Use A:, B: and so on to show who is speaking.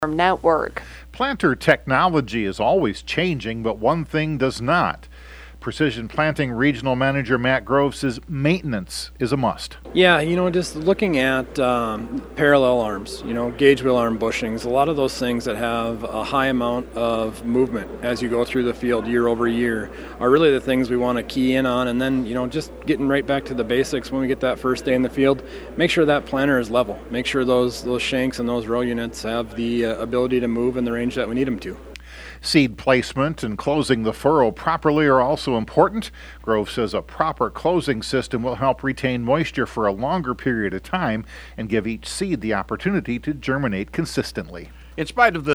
A: Network.
B: Planter technology is always changing, but one thing does not. Precision Planting Regional Manager Matt Grove says maintenance is a must.
C: Yeah, just looking at parallel arms, gauge wheel arm bushings, a lot of those things that have a high amount of movement as you go through the field year over year are really the things we want to key in on. And then, just getting right back to the basics when we get that first day in the field, make sure that planter is level. Make sure those shanks and those row units have the ability to move in the range that we need them to.
B: Seed placement and closing the furrow properly are also important. Grove says a proper closing system will help retain moisture for a longer period of time and give each seed the opportunity to germinate consistently.
D: In spite of the